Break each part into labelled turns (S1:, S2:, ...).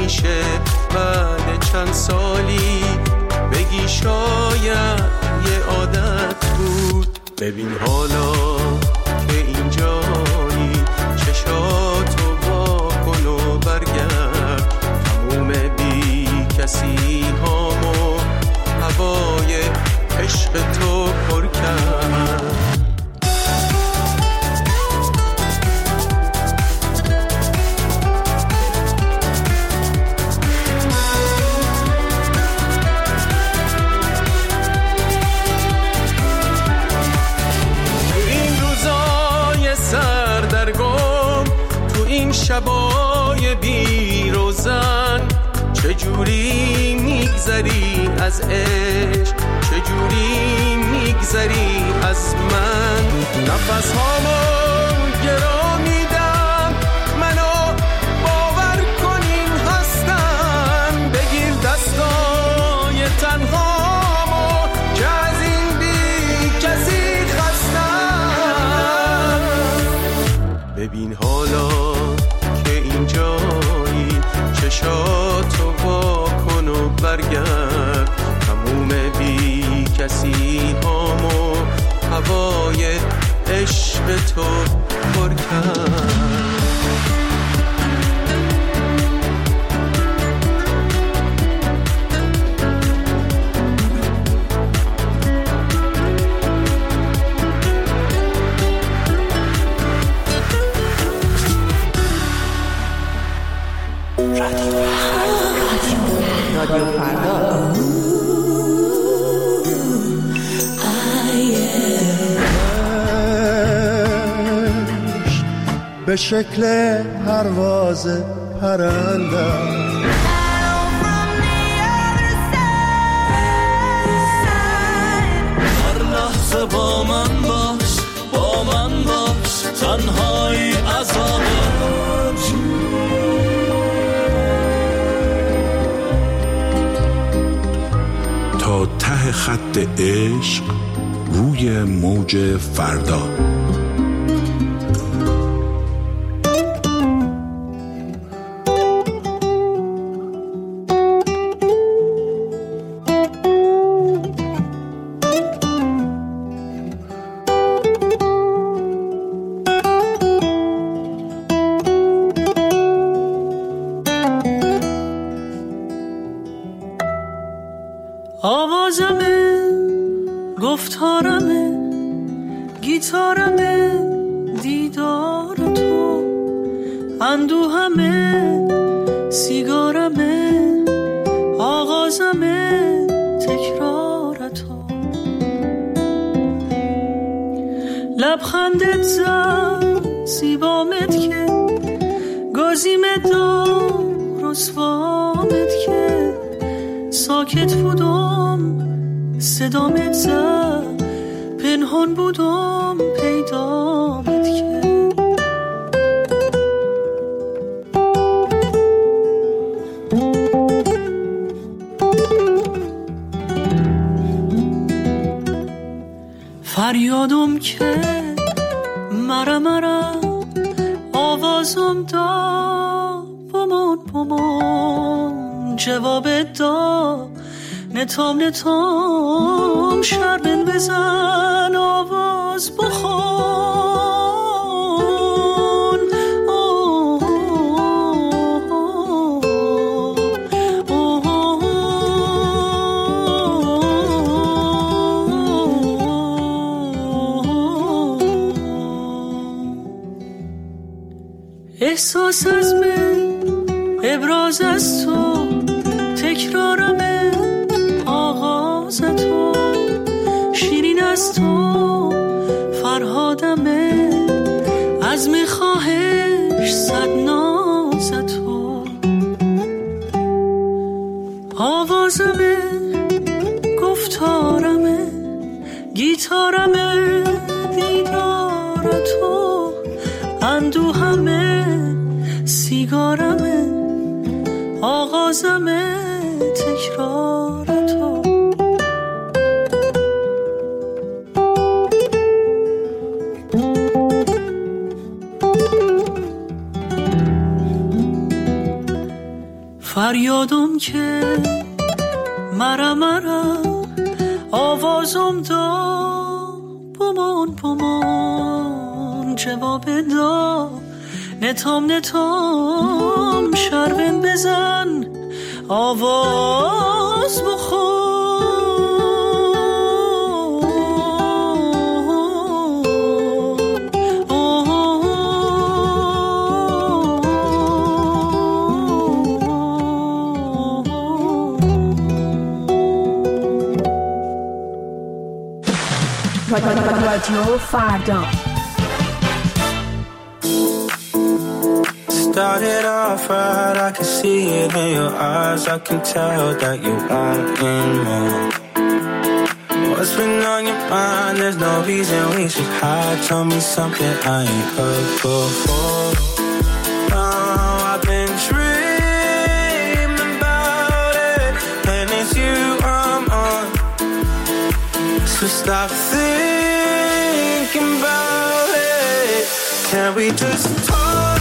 S1: میشه بعد چند سالی بگی شاید یه عادت بود. ببین حالا که اینجایی چشاتو وا کن و برگرد، تموم بی کسی هامو هوای عشق تو پر کرد. شبای بی روزن چجوری میگذری از عشق، چجوری میگذری از من. نفس هامو گرا میدم، منو باور کنین هستم. بگیر دستای تنهامو که از این بی کسی خستم. ببین حالا اینجایی چشاتو وا کن و برگرد، تموم بی کسی هامو هوای عشق تو پر کرد.
S2: رادیو فردا.
S3: به شکل پرواز پرندم
S4: هر لحظه با من باش، با من باش، تنهایی عذابه.
S5: تا ته خط عشق روی موج فردا.
S4: آوازمه، گفتارمه، گیتارمه، دیدار تو، اندوهمه، سیگارمه، آغازمه، تکرار تو. لبخندت زد زیبامت که گازیمت دار رسوامت که ساکت بودم صدامت زد، پنهان بودم پیدامت که فریادم که مرا آوازم دا بمان جواب دا نتام شربن بزن آواز بخون. احساس از من ابراز از تو، تکرارمه آغاز تو، شیرین از تو فرهادمه، عزم خواهش صد ناز تو. آوازمه، گفتارمه، گیتارمه، دیدار تو، اندوهمه، سیگارمه، آغازمه، تکرار تو. فریادم که مرا آوازم دا بمان جواب دا نتام شربن بزن آواز بخور
S2: رادیو فردا.
S6: Started off right, I can see it in your eyes. I can tell that you want me more. What's been on your mind? There's no reason we should hide. Tell me something I ain't heard before. Oh, I've been dreaming about it, and it's you I'm on. So stop thinking about it. Can we just talk?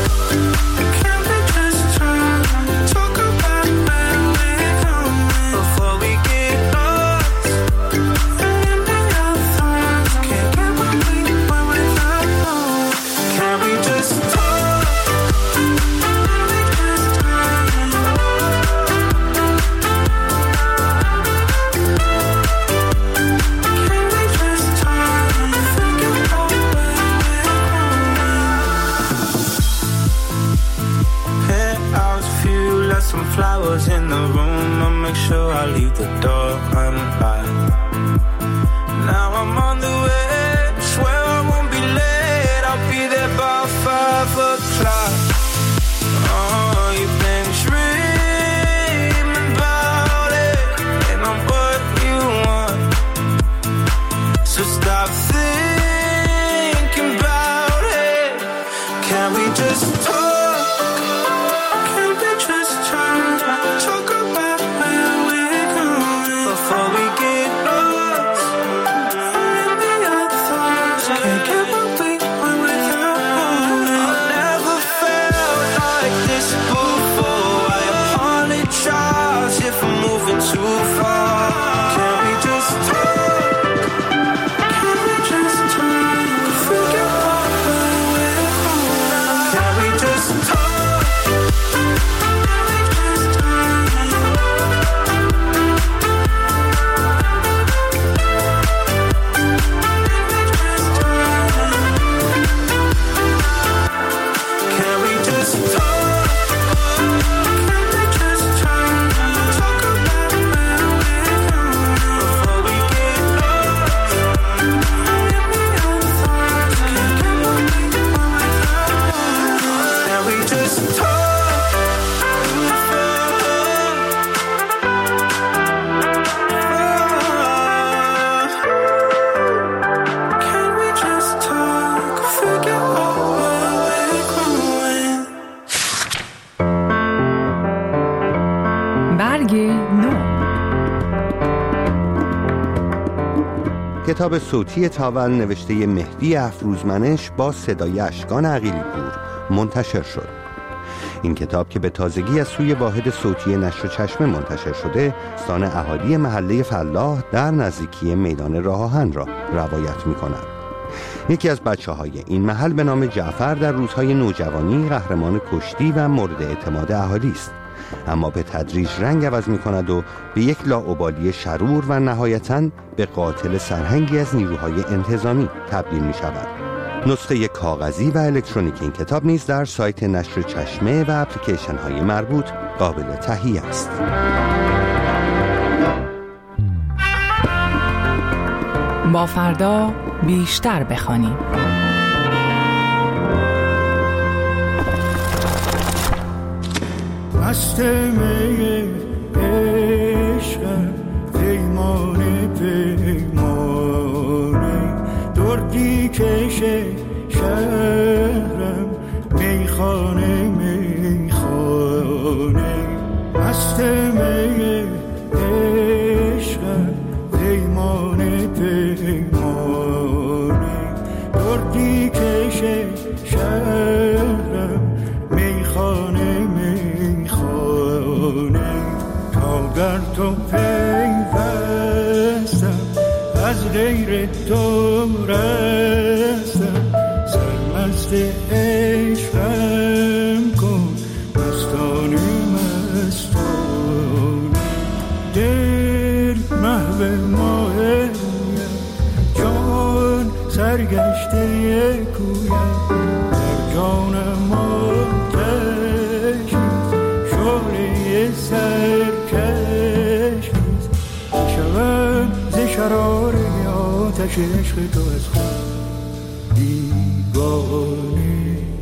S6: Flowers in the room, I'll make sure I leave the door unlocked. Now I'm on the way, swear I won't be late. I'll be there by 5 o'clock. Oh, you've been dreaming about it, and I'm what you want. So stop thinking about it. Can we just talk?
S7: کتاب صوتی تاول نوشته مهدی افروزمنش با صدای اشکان عقیلی پور منتشر شد. این کتاب که به تازگی از سوی واحد صوتی نشر چشمه منتشر شده، داستان اهالی محله فلاح در نزدیکی میدان راه آهن را روایت می کند. یکی از بچه‌های این محل به نام جعفر در روزهای نوجوانی قهرمان کشتی و مورد اعتماد اهالی است، اما به تدریج رنگ عوض می کند و به یک لاابالی شرور و نهایتاً به قاتل سرهنگی از نیروهای انتظامی تبدیل می شود. نسخه کاغذی و الکترونیک این کتاب نیز در سایت نشر چشمه و اپلیکیشن های مربوط قابل تهیه است.
S2: با فردا بیشتر بخوانیم.
S3: مست می عشقم پیمانه پیمانه دردی کشه شهرم میخانه میخانه مست می عشقم پیمانه پیمانه دردی کشه شهرم میخانه میخانه تو پیوستم، از غیر تو رستم، سرمست عشقم کن مستانه مستانه. دل محو ماه رویم، جان سرگشته کویم، در جانم آتشیست شعله سرکشیست. شوم ز شراره آتش عشق تو از خود دیوانه.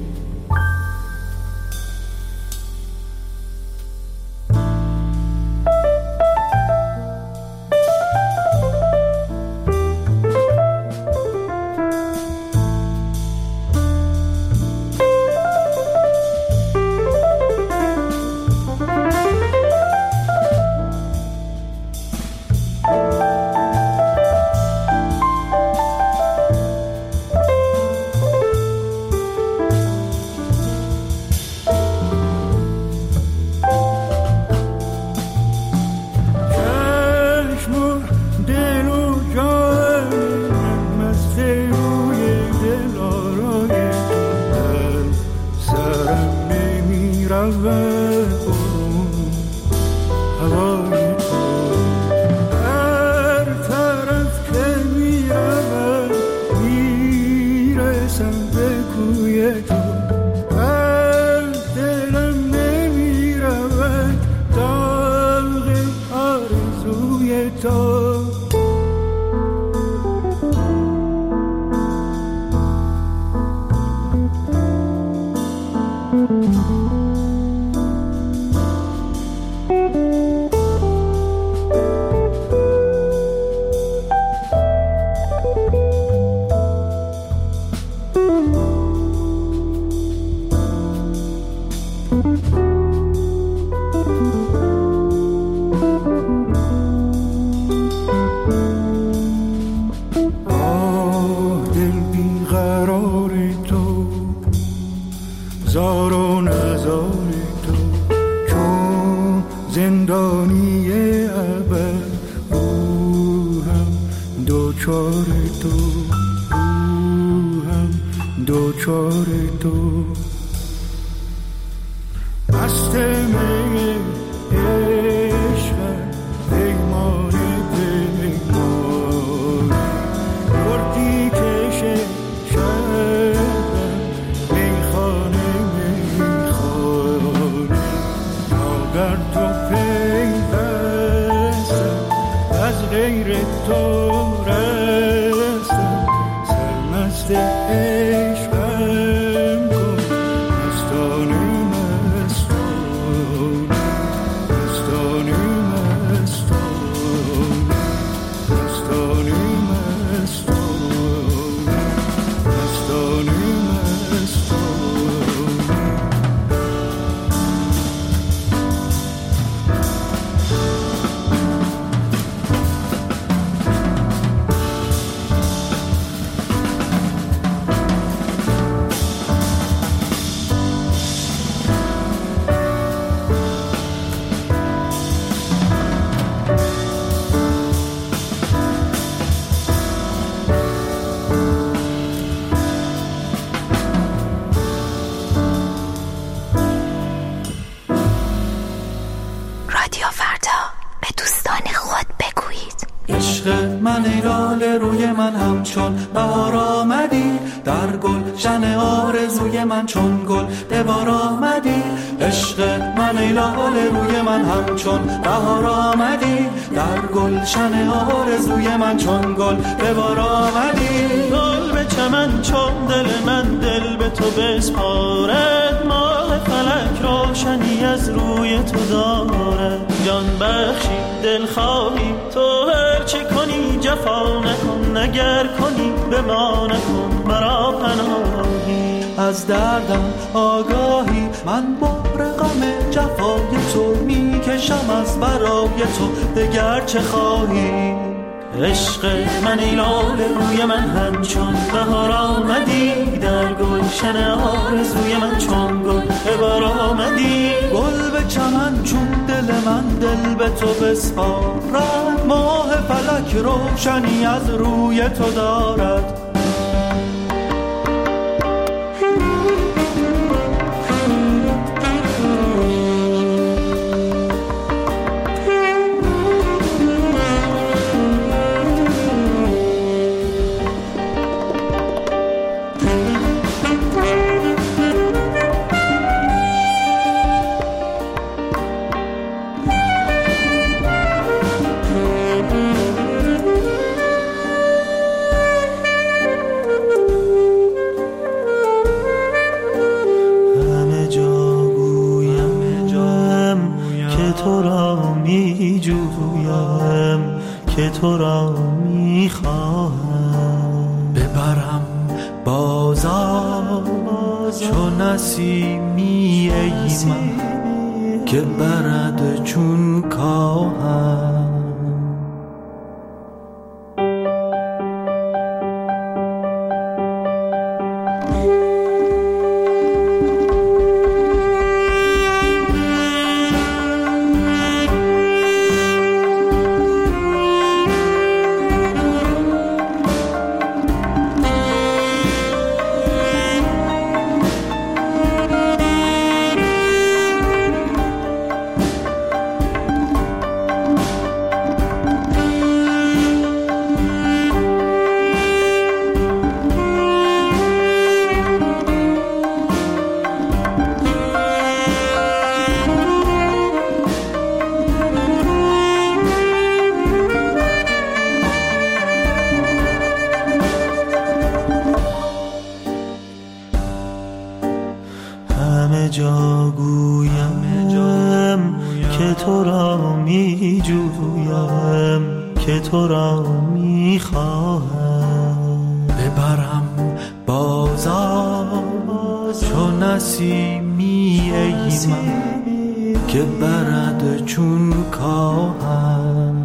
S4: من ای لاله روی من همچون بهار آمدی، در گلشن آرزوی من چون گل به بار آمدی. عشق من ای لاله روی من همچون بهار آمدی، در گلشن آرزوی من چون گل به بار آمدی. گل به چمن چون دل من دل به تو بسپارد، ماه فلک روشنی از روی تو دارد. جان بخشی دل خواهی تو هر چه کنی جفا نکن، اگر کنی به ما نکن مرا پناهی. از دردم آگاهی من بار غم جفای تو میکشم از برای تو دگر چه خواهی. عشق من ای لاله روی من همچون بهار آمدی، در گلشن آرزوی من چون گل به بار آمدی. گل به چمن چون دل من دل به تو بسپارد، ماه فلک روشنی از روی تو دارد. تو را میخواهم ببرم بازار چون نسیمی ای من که برد چون کاهم. جا گویم که تو را می جویم که تو را می خواهم ببرم بازار چون نسیمی ای من که برد چون کاهم.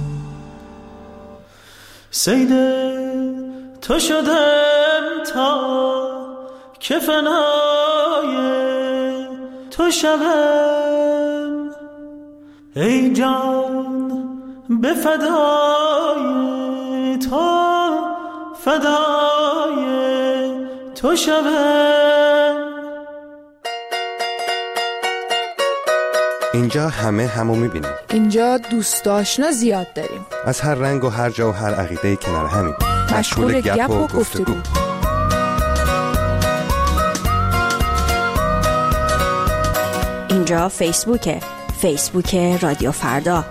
S4: صید تو شدم تا که فنای تو شوم ای جان به فدای تو شوم.
S7: اینجا همو میبینیم.
S2: اینجا دوست آشنا زیاد داریم.
S7: از هر رنگ و هر جا و هر عقیده کنار همین.
S2: مشغول گپ و گفتگو.
S8: اینجا فیسبوک رادیو فردا.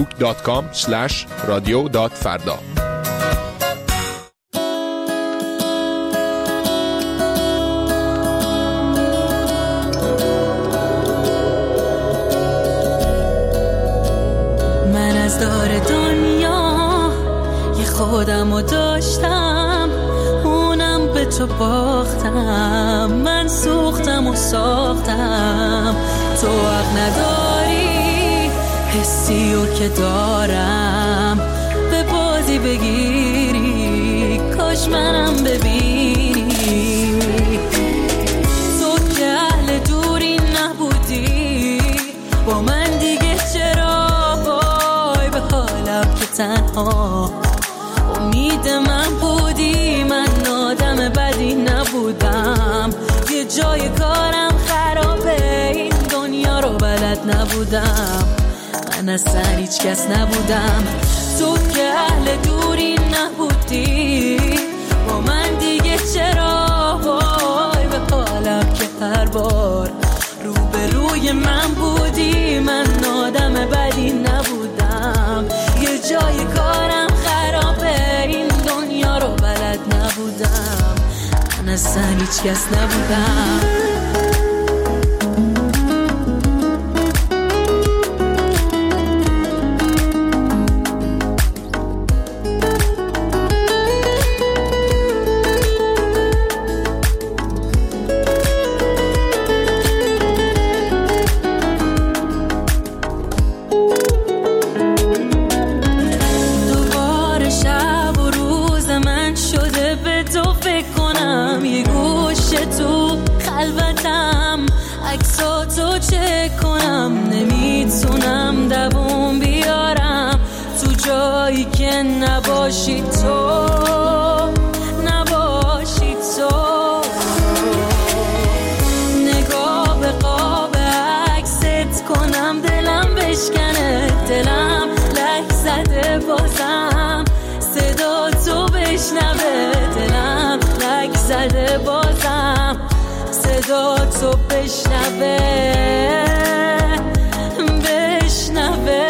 S9: facebook.com/radio.farda.
S10: من از دار دنیا یه خودمو داشتم، اونم به تو باختم. من سوختم و ساختم، تو حق نداری حسیو که دارم به بازی بگیری. کاش منم ببینی، تو که اهل دوری نبودی با من دیگه چرا وای به حالم که تنها امید من بودی. من آدم بدی نبودم، یه جای کارم خرابه، این دنیا رو بلد نبودم. من اصلا هیچ کس نبودم، تو که اهل دوری نبودی با من دیگه چرا وای به حالم که هر بار روبروی من بودی. من آدم بدی نبودم، یه جای کارم خرابه، این دنیا رو بلد نبودم. من اصلا هیچ کس نبودم. قلبم نباشی تو، نباشی تو. نگاه به قاب عکست کنم دلم بشکنه، دلم لک زده بازم صدا تو بشنوه، دلم لک زده بازم صدا تو بشنوه، بشنوه.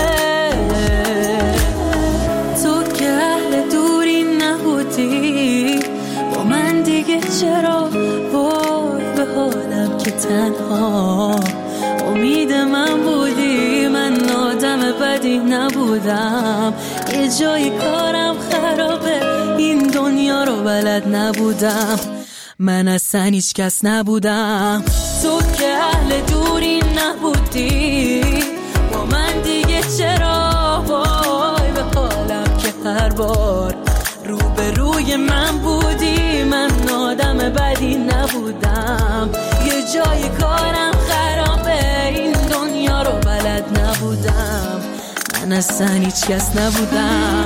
S10: تو که اهل دوری نبودی با من دیگه چرا، وای به حالم که تنها امید من بودی. من آدم بدی نبودم، یه جایی کارم خرابه، این دنیا رو بلد نبودم، من اصلا هیچ کس نبودم. تو که اهل دوری نبودی با من دیگه چرا، وای به حالم که هر بار روبروی من بودی. من آدم بدی نبودم، یه جای کارم خرابه، این دنیا رو بلد نبودم، من اصلا هیچ کس نبودم.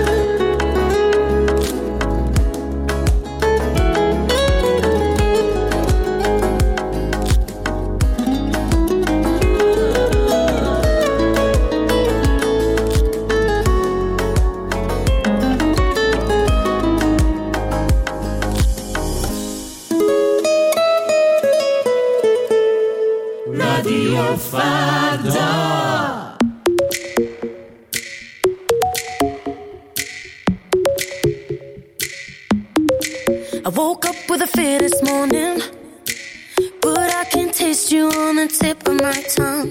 S9: I woke up with a fear this morning, but I can taste you on the tip of my tongue.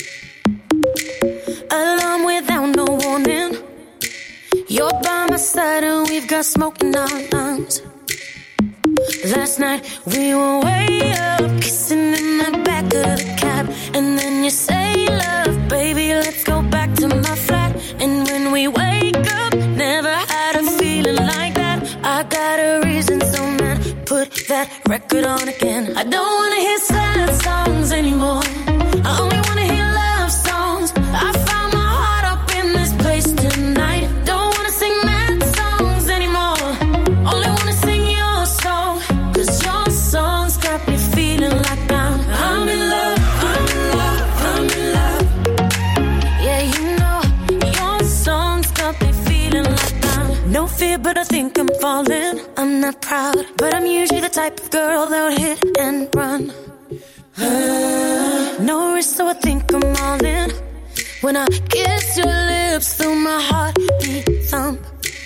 S9: Alarm without no warning, you're by my side and we've got smoke in our lungs. Last night we were way up, kissing in the back of the cab, and then you say, love, baby, let's go back to my flat. And when we wake up, never had a feeling like that. I got a reason, so man, put that record on again. I don't wanna hear sad songs anymore, I only wanna hear love songs. I found my heart up in this place tonight. Don't wanna sing mad songs anymore, only wanna sing your song. Cause your songs got me feeling like I'm in love, I'm in love, I'm in love. Yeah, you know, your songs got me feeling like no fear, but I think I'm falling. I'm not proud, but I'm usually the type of girl that would hit and run. No risk, so I think I'm all in. When I kiss your lips, through my heartbeat thump.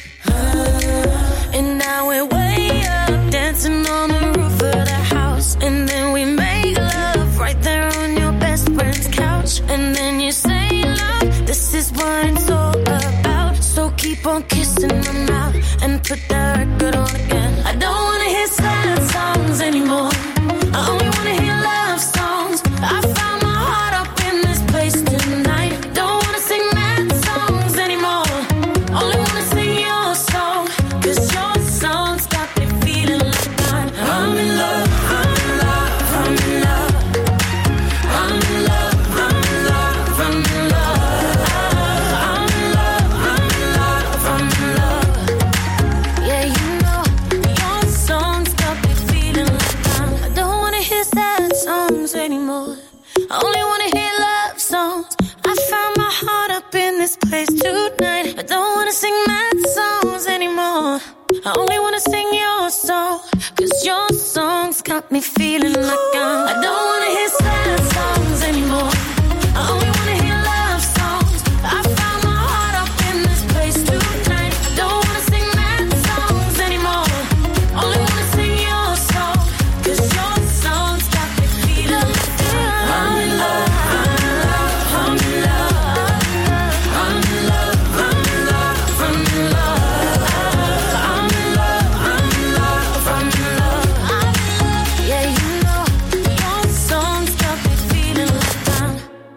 S9: And now we're way up, dancing on the roof of the house. And then we make love right there on your best friend's couch. And then you say, love, this is what it's all about. So keep on kissing my mouth and put that record on again. I don't wanna hear sad songs anymore, I only wanna hear love songs. I found my heart up in this place tonight. Don't wanna sing mad songs anymore, only wanna sing your song. Cause your songs got me feeling like I'm in love, I'm in love, I'm in love. I'm in love, I'm in love, I'm in love. I'm in love, I'm in love, I'm in love. Yeah, you know, your songs got me feeling like I don't wanna hear sad songs anymore, I only wanna hear love songs. I found my heart up in this place tonight. I don't wanna sing mad songs anymore, I only wanna sing your song. Cause your songs got me feeling like I don't wanna hear sad songs anymore, I only wanna hear love songs. I found my heart up in this place tonight. I don't wanna sing mad songs anymore, only wanna sing your song. Cause your songs got me feeling like I'm in love, I'm in love, I'm in love, I'm in love, I'm in love, I'm in love, I'm in love, I'm in love, I'm in love. Yeah, you know, your songs got me feeling like I'm.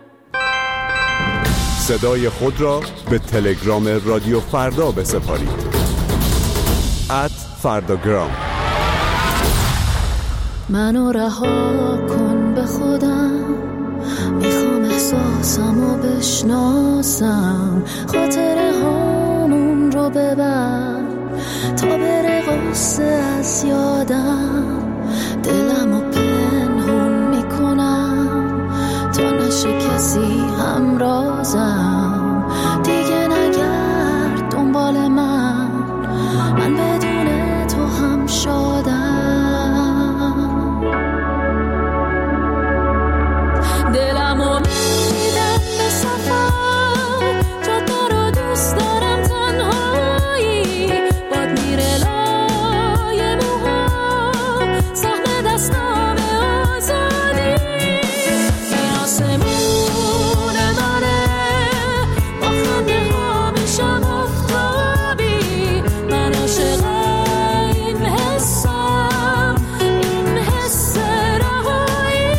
S11: صدای خود را به تلگرام رادیو فردا بسپارید. @فرداگرام.
S10: منو رها کن به خودم، احساسمو بشناسم، خاطره هامون رو ببر تا بره غصه از یادم، دلمو پنهون میکنم تا نشه کسی همرازم. دیگه نگرد دنبال من بدون تو هم شادم. دلمو میدم به سفر، جاده رو دوست دارم تنهایی، باد میره لای موها، سهم دستام آزادی. این آسمون منه، با خنده ها میشم آفتابی. من عاشق این حسم، این حس رهایی.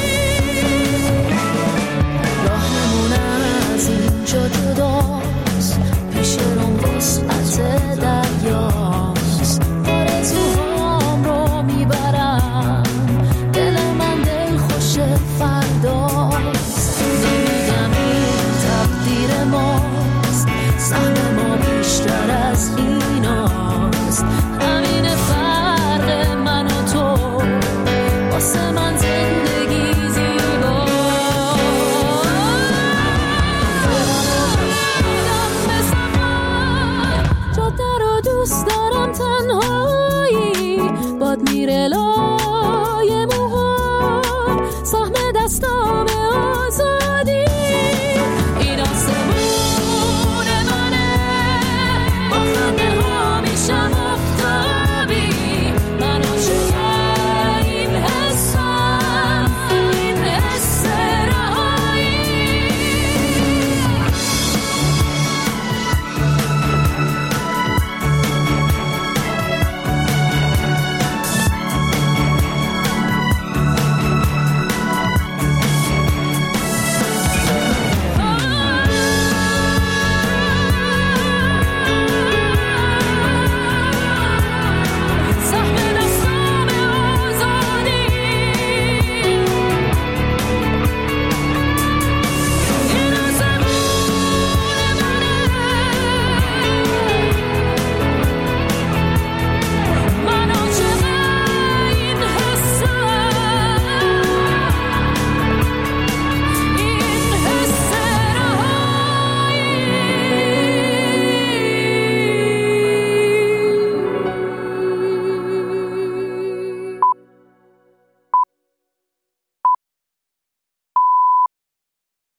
S10: راهمون از اینجا جداست، پیش روم وسعت دریاست. آرزوهام رو میبرم، دل من دل خوش فرداست. نمیگم این تقدیر ماست، سهم ما بیشتر از ایناست. همین فرق من و تو، واسه من زندگی زیباست. میدم به سفر، جاده رو دوست دارم تنهایی، باد میره